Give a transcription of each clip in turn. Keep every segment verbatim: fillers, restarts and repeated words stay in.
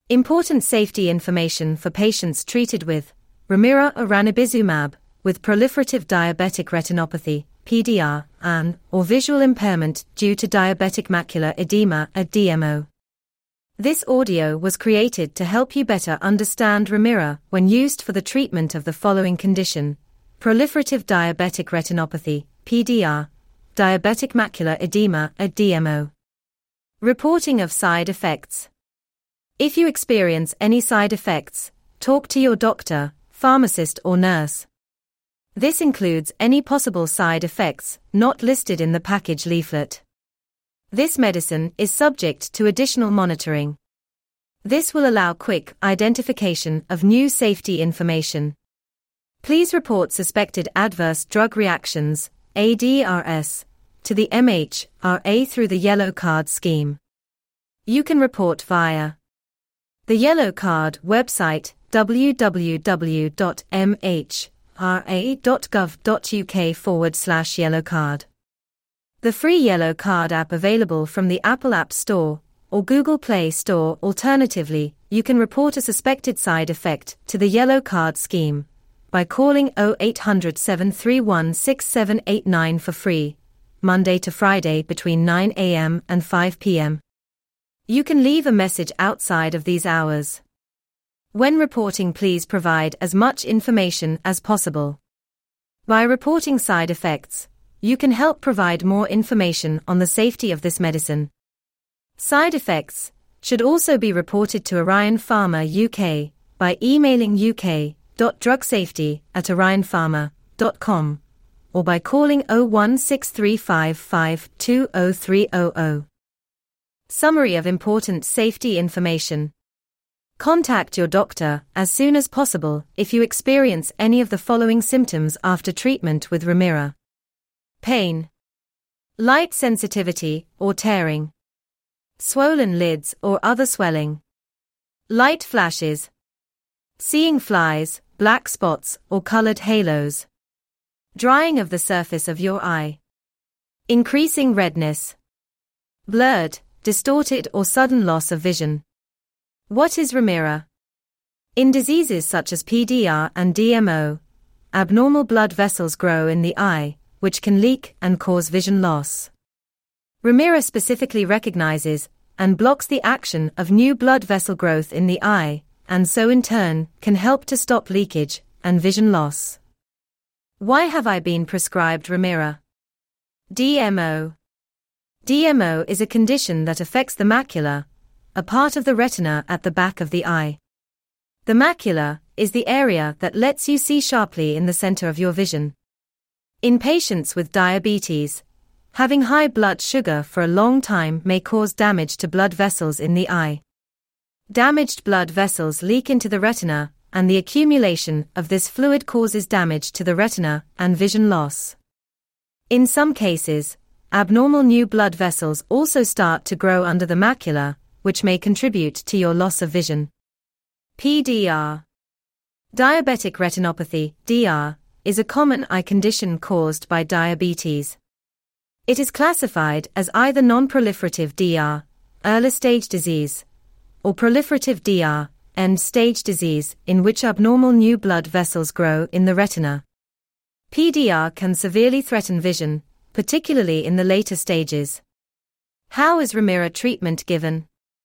Important safety information for patients treated with Ramira or ranibizumab with proliferative diabetic retinopathy, P D R, and or visual impairment due to diabetic macular edema, a D M O. This audio was created to help you better understand Ramira when used for the treatment of the following condition: proliferative diabetic retinopathy, P D R, diabetic macular edema, a D M O. Reporting of side effects. If you experience any side effects, talk to your doctor, pharmacist or nurse. This includes any possible side effects not listed in the package leaflet. This medicine is subject to additional monitoring. This will allow quick identification of new safety information. Please report suspected adverse drug reactions, A D R S, to the M H R A through the Yellow Card scheme. You can report via the Yellow Card website, w w w dot m h r a dot gov dot u k forward slash yellow card. The free Yellow Card app available from the Apple App Store or Google Play Store. Alternatively, you can report a suspected side effect to the Yellow Card scheme by calling oh eight hundred, seven three one, six seven eight nine for free, Monday to Friday between nine a m and five p m You can leave a message outside of these hours. When reporting, please provide as much information as possible. By reporting side effects, you can help provide more information on the safety of this medicine. Side effects should also be reported to Orion Pharma U K by emailing u k dot drug safety at orion pharma dot com or by calling oh one six three five five two oh three hundred. Summary of important safety information. Contact your doctor as soon as possible if you experience any of the following symptoms after treatment with Ramira: pain, light sensitivity or tearing, swollen lids or other swelling, light flashes, seeing flies, black spots or colored halos, drying of the surface of your eye, increasing redness, blurred, distorted or sudden loss of vision. What is Ramira? In diseases such as P D R and D M O, abnormal blood vessels grow in the eye, which can leak and cause vision loss. Ramira specifically recognizes and blocks the action of new blood vessel growth in the eye, and so in turn can help to stop leakage and vision loss. Why have I been prescribed Ramira? D M O. D M O is a condition that affects the macula, a part of the retina at the back of the eye. The macula is the area that lets you see sharply in the center of your vision. In patients with diabetes, having high blood sugar for a long time may cause damage to blood vessels in the eye. Damaged blood vessels leak into the retina, and the accumulation of this fluid causes damage to the retina and vision loss. In some cases, abnormal new blood vessels also start to grow under the macula, which may contribute to your loss of vision. P D R. Diabetic retinopathy, D R, is a common eye condition caused by diabetes. It is classified as either non-proliferative D R, early-stage disease, or proliferative D R, end-stage disease, in which abnormal new blood vessels grow in the retina. P D R can severely threaten vision, particularly in the later stages. How is Ramira treatment given?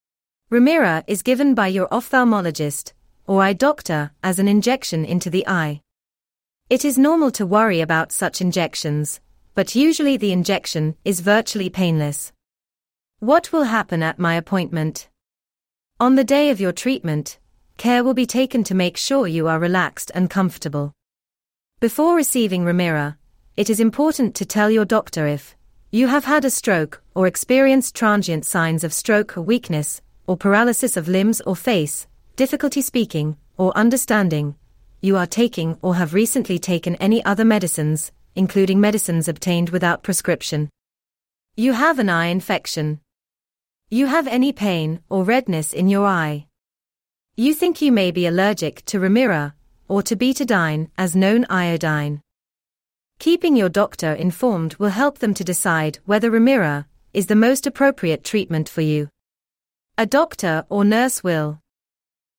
Ramira is given by your ophthalmologist or eye doctor as an injection into the eye. It is normal to worry about such injections, but usually the injection is virtually painless. What will happen at my appointment? On the day of your treatment, care will be taken to make sure you are relaxed and comfortable. Before receiving Ramira, it is important to tell your doctor if you have had a stroke or experienced transient signs of stroke or weakness, or paralysis of limbs or face, difficulty speaking or understanding, you are taking or have recently taken any other medicines, including medicines obtained without prescription. You have an eye infection. You have any pain or redness in your eye. You think you may be allergic to Ramira or to betadine, as known iodine. Keeping your doctor informed will help them to decide whether Ramira is the most appropriate treatment for you. A doctor or nurse will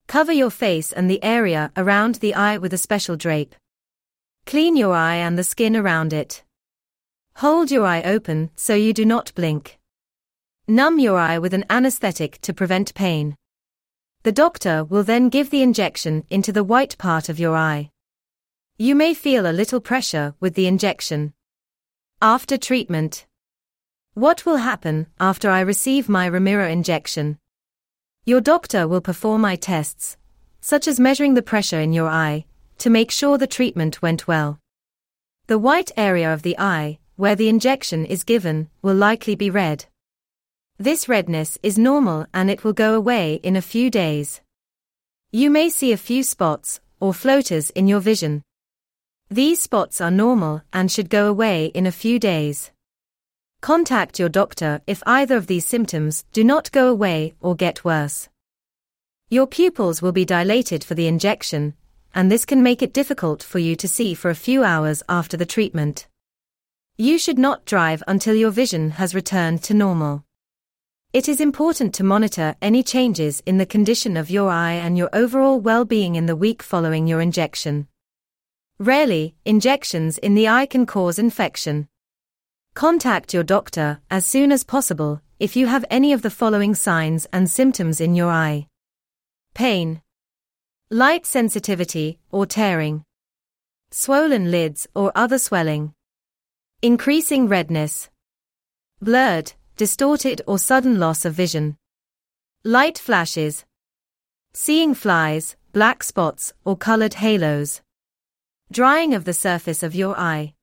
Cover your face and the area around the eye with a special drape. Clean your eye and the skin around it. Hold your eye open so you do not blink. Numb your eye with an anesthetic to prevent pain. The doctor will then give the injection into the white part of your eye. You may feel a little pressure with the injection. After treatment. What will happen after I receive my Ramira injection? Your doctor will perform eye tests, such as measuring the pressure in your eye, to make sure the treatment went well. The white area of the eye, where the injection is given, will likely be red. This redness is normal and it will go away in a few days. You may see a few spots or floaters in your vision. These spots are normal and should go away in a few days. Contact your doctor if either of these symptoms do not go away or get worse. Your pupils will be dilated for the injection, and this can make it difficult for you to see for a few hours after the treatment. You should not drive until your vision has returned to normal. It is important to monitor any changes in the condition of your eye and your overall well-being in the week following your injection. Rarely, injections in the eye can cause infection. Contact your doctor as soon as possible if you have any of the following signs and symptoms in your eye. Pain, light sensitivity or tearing, swollen lids or other swelling, increasing redness, blurred, distorted or sudden loss of vision, light flashes, seeing flies, black spots or colored halos, drying of the surface of your eye.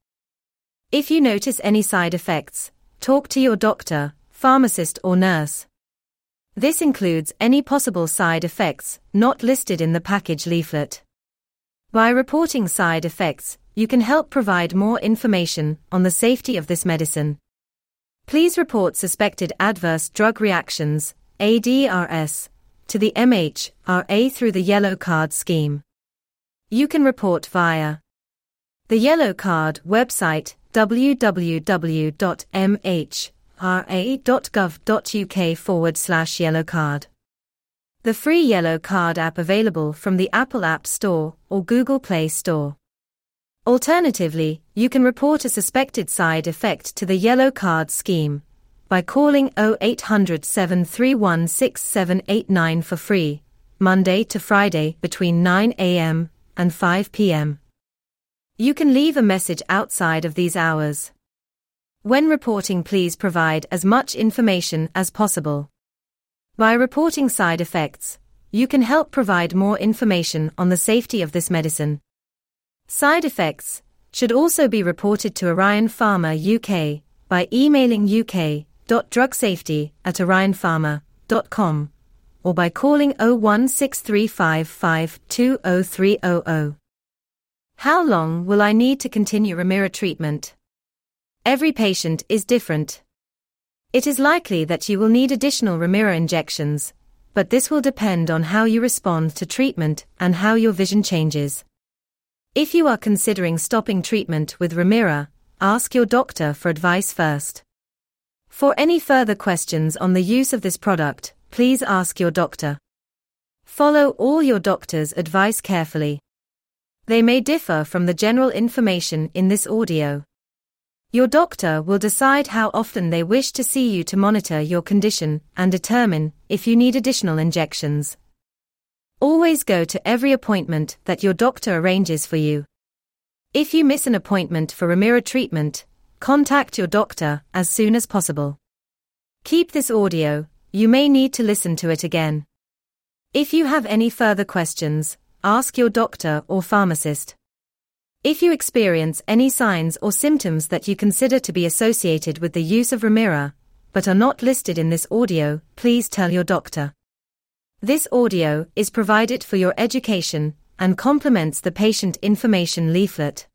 If you notice any side effects, talk to your doctor, pharmacist or nurse. This includes any possible side effects not listed in the package leaflet. By reporting side effects, you can help provide more information on the safety of this medicine. Please report suspected adverse drug reactions, A D R S, to the M H R A through the Yellow Card scheme. You can report via the Yellow Card website w w w dot m h r a dot gov dot u k forward slash yellow card. The free Yellow Card app available from the Apple App Store or Google Play Store. Alternatively, you can report a suspected side effect to the Yellow Card scheme by calling oh eight hundred, seven three one, six seven eight nine for free, Monday to Friday between nine a m and five p m You can leave a message outside of these hours. When reporting, please provide as much information as possible. By reporting side effects, you can help provide more information on the safety of this medicine. Side effects should also be reported to Orion Pharma U K by emailing u k dot drug safety at orion pharma dot com or by calling oh one six three five five two oh three oh oh. How long will I need to continue Ramira treatment? Every patient is different. It is likely that you will need additional Ramira injections, but this will depend on how you respond to treatment and how your vision changes. If you are considering stopping treatment with Ramira, ask your doctor for advice first. For any further questions on the use of this product, please ask your doctor. Follow all your doctor's advice carefully. They may differ from the general information in this audio. Your doctor will decide how often they wish to see you to monitor your condition and determine if you need additional injections. Always go to every appointment that your doctor arranges for you. If you miss an appointment for Ramira treatment, contact your doctor as soon as possible. Keep this audio, you may need to listen to it again. If you have any further questions, ask your doctor or pharmacist. If you experience any signs or symptoms that you consider to be associated with the use of Ramira, but are not listed in this audio, please tell your doctor. This audio is provided for your education and complements the patient information leaflet.